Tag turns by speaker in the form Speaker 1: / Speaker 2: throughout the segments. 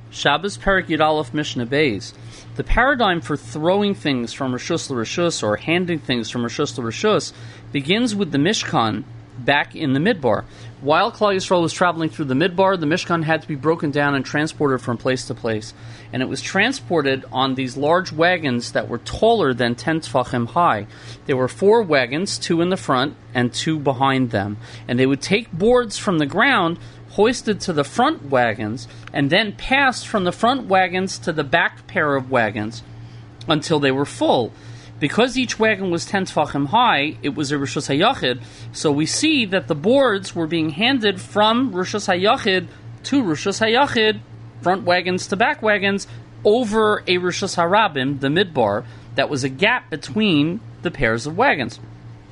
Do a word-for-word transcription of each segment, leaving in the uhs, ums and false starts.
Speaker 1: Shabbos Perek Yud Aleph Mishnah Beis. The paradigm for throwing things from Rishus to Rishus or handing things from Rishus to Rishus begins with the Mishkan back in the Midbar. While Klal Yisrael was traveling through the Midbar, the Mishkan had to be broken down and transported from place to place. And it was transported on these large wagons that were taller than ten tefachim high. There were four wagons, two in the front and two behind them. And they would take boards from the ground, hoisted to the front wagons, and then passed from the front wagons to the back pair of wagons until they were full. Because each wagon was ten tefachim high, it was a Rishus HaYachid, so we see that the boards were being handed from Rishus HaYachid to Rishus HaYachid, front wagons to back wagons, over a Rishus HaRabim, the Midbar, that was a gap between the pairs of wagons.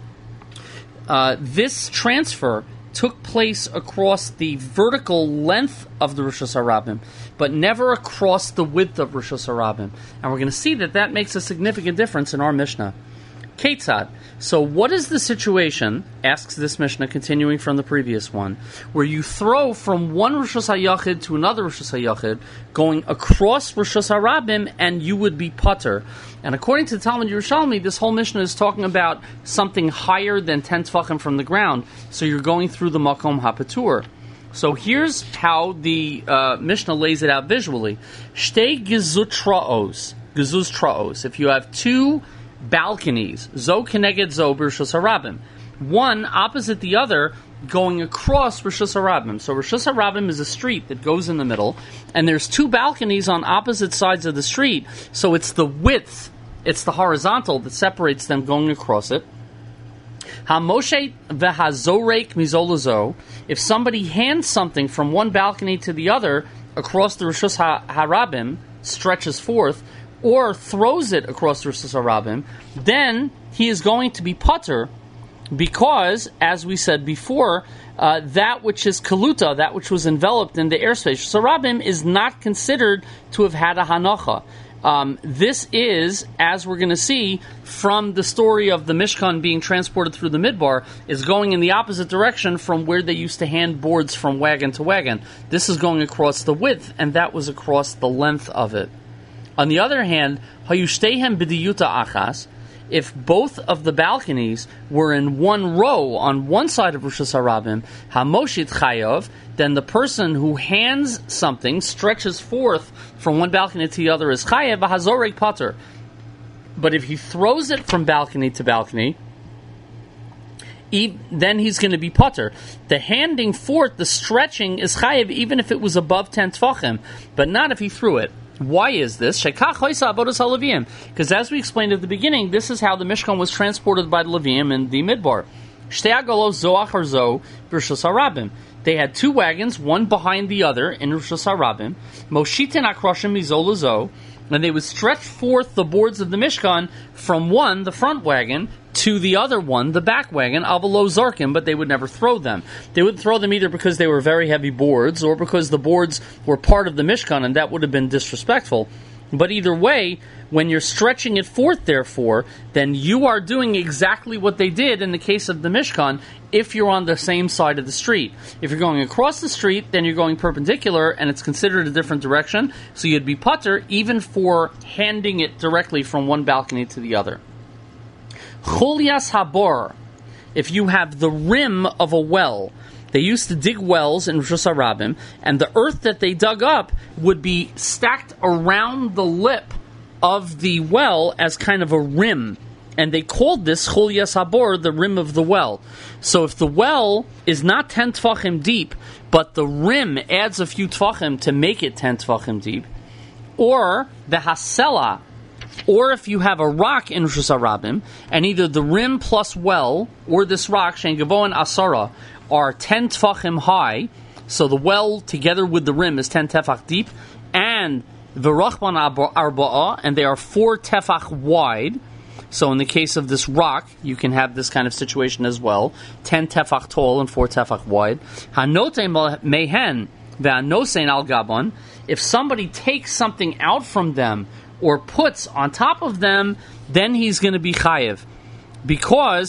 Speaker 1: Uh, this transfer took place across the vertical length of the Rishus HaRabim, but never across the width of Rishus HaRabim. And we're going to see that that makes a significant difference in our Mishnah. Ketzad. So what is the situation, asks this Mishnah, continuing from the previous one, where you throw from one Rishus HaYachid to another Rishus HaYachid, going across Rishus HaRabim, and you would be putter. And according to the Talmud Yerushalmi, this whole Mishnah is talking about something higher than ten tefachim from the ground, so you're going through the Makom HaPatur. So here's how the uh, Mishnah lays it out visually. Shtei gezutraos, gezuztraos. If you have two balconies, zo keneged zo b'Rishus HaRabim, one opposite the other, going across Rishus HaRabim. So Rishus HaRabim is a street that goes in the middle, and there's two balconies on opposite sides of the street, so it's the width, it's the horizontal that separates them going across it. HaMoshe v'hazorek mizolazo. If somebody hands something from one balcony to the other across the Rishus HaRabim, stretches forth, or throws it across the Rishus HaRabim, then he is going to be putter, because, as we said before, uh, that which is kaluta, that which was enveloped in the airspace, Rishus HaRabim, is not considered to have had a hanacha. Um, this is, as we're going to see from the story of the Mishkan being transported through the Midbar, is going in the opposite direction from where they used to hand boards from wagon to wagon. This is going across the width, and that was across the length of it. On the other hand, hayushtehem b'diyuta achas, if both of the balconies were in one row on one side of Rishus HaRabim, hamoshit chayav, then the person who hands something, stretches forth from one balcony to the other, is chayav v'hazorek pater. But if he throws it from balcony to balcony, he, then he's going to be pater. The handing forth, the stretching, is chayav even if it was above ten tefachim, but not if he threw it. Why is this? Because as we explained at the beginning, this is how the Mishkan was transported by the Leviim in the Midbar. They had two wagons, one behind the other in Rishus HaRabim. Moshitin akrashim mizolazo, and they would stretch forth the boards of the Mishkan from one, the front wagon, to the other one, the back wagon, avalo zarkim, but they would never throw them. They would throw them either because they were very heavy boards, or because the boards were part of the Mishkan, and that would have been disrespectful. But either way, when you're stretching it forth, therefore, then you are doing exactly what they did in the case of the Mishkan, if you're on the same side of the street. If you're going across the street, then you're going perpendicular, and it's considered a different direction, so you'd be putter even for handing it directly from one balcony to the other. Chulias habor, if you have the rim of a well. They used to dig wells in Rishus HaRabim, and the earth that they dug up would be stacked around the lip of the well as kind of a rim. And they called this Chulias habor, the rim of the well. So if the well is not ten tefachim deep, but the rim adds a few tefachim to make it ten tefachim deep, or the hasela, or if you have a rock in Rishus HaRabim, and either the rim plus well, or this rock, Shein Gavo and Asara, are ten tefachim high, so the well together with the rim is ten tefach deep, and v'rachban arba'ah, and they are four tefach wide. So in the case of this rock, you can have this kind of situation as well, ten tefach tall and four tefach wide. Hanote mehen ve'anosein al gabon, if somebody takes something out from them or puts on top of them, then he's going to be chayiv, because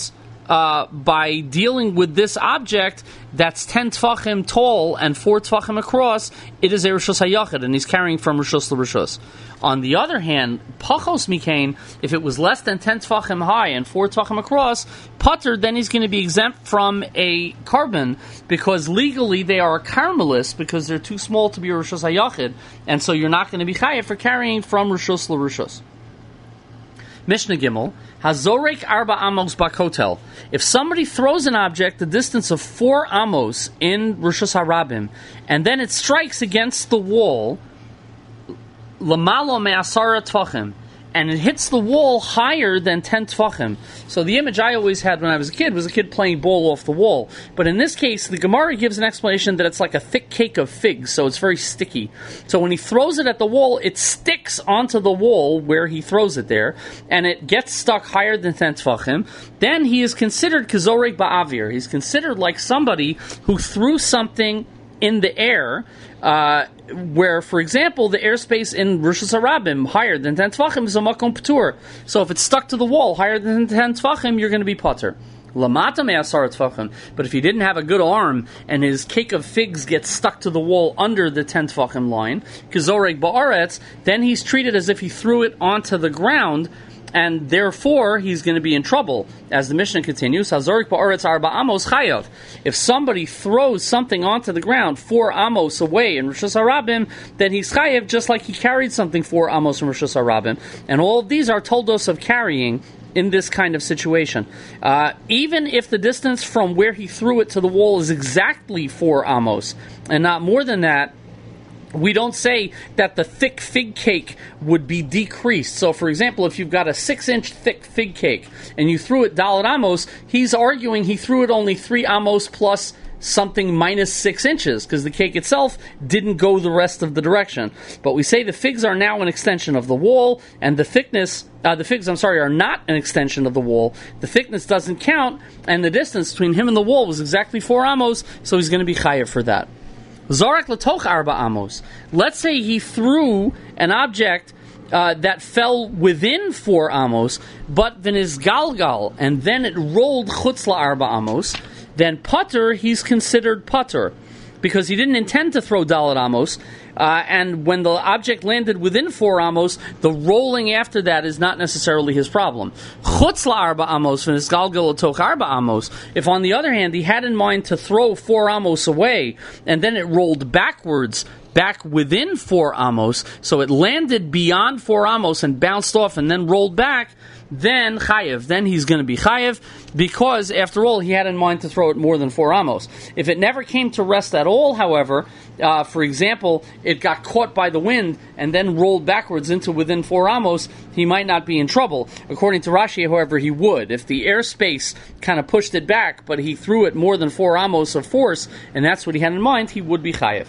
Speaker 1: uh, by dealing with this object that's ten tfachim tall and four tfachim across, it is a Rishus HaYachid, and he's carrying from Rishus LeRishus. On the other hand, Pachos Mikain, if it was less than ten tfachim high and four tfachim across, Putter, then he's going to be exempt from a carbon, because legally they are a Carmelist, because they're too small to be a Rishus HaYachid, and so you're not going to be chayav for carrying from Rishus LeRishus. Mishnah Gimel, Hazorek Arba Amos Bakotel. If somebody throws an object the distance of four amos in Rishus HaRabim, and then it strikes against the wall, Lamalo Me'asara Tvachim, and it hits the wall higher than ten Tvachim. So the image I always had when I was a kid was a kid playing ball off the wall. But in this case, the Gemara gives an explanation that it's like a thick cake of figs, so it's very sticky. So when he throws it at the wall, it sticks onto the wall where he throws it there, and it gets stuck higher than ten Tvachim. Then he is considered Kazorek Ba'avir. He's considered like somebody who threw something in the air, uh, where, for example, the airspace in Rishus HaRabim higher than ten Tvachim is a Makom P'tur. So if it's stuck to the wall higher than ten Tvachim, you're going to be Potter. Lamata me'asar Tvachim. But if he didn't have a good arm and his cake of figs gets stuck to the wall under the ten Tvachim line, Kizoreg Ba'aretz, then he's treated as if he threw it onto the ground, and therefore he's going to be in trouble. As the Mishnah continues, Hazorik ba'aretz arba amos chayav. If somebody throws something onto the ground four amos away in Rishus HaRabim, then he's chayav just like he carried something four amos in Rishus HaRabim. And all of these are toldos of carrying in this kind of situation. Uh, even if the distance from where he threw it to the wall is exactly four amos, and not more than that, we don't say that the thick fig cake would be decreased. So, for example, if you've got a six-inch thick fig cake and you threw it dalet amos, he's arguing he threw it only three amos plus something minus six inches, because the cake itself didn't go the rest of the direction. But we say the figs are now an extension of the wall, and the thickness, uh, the figs, I'm sorry, are not an extension of the wall. The thickness doesn't count, and the distance between him and the wall was exactly four amos, so he's going to be chayav for that. Zorak latoch arba amos. Let's say he threw an object uh, that fell within four amos, but then is galgal, and then it rolled chutz la arba amos. Then putter, he's considered putter, because he didn't intend to throw dalet amos, uh, and when the object landed within four amos, the rolling after that is not necessarily his problem. Chutz la arba amos v'nis galgal latoch arba amos. If, on the other hand, he had in mind to throw four amos away, and then it rolled backwards, back within four amos, so it landed beyond four amos and bounced off and then rolled back, then chayev, then he's going to be chayev, because after all he had in mind to throw it more than four amos. If it never came to rest at all, however, uh, for example, it got caught by the wind and then rolled backwards into within four amos, he might not be in trouble. According to Rashi, however, he would. If the airspace kind of pushed it back, but he threw it more than four amos of force, and that's what he had in mind, he would be chayev.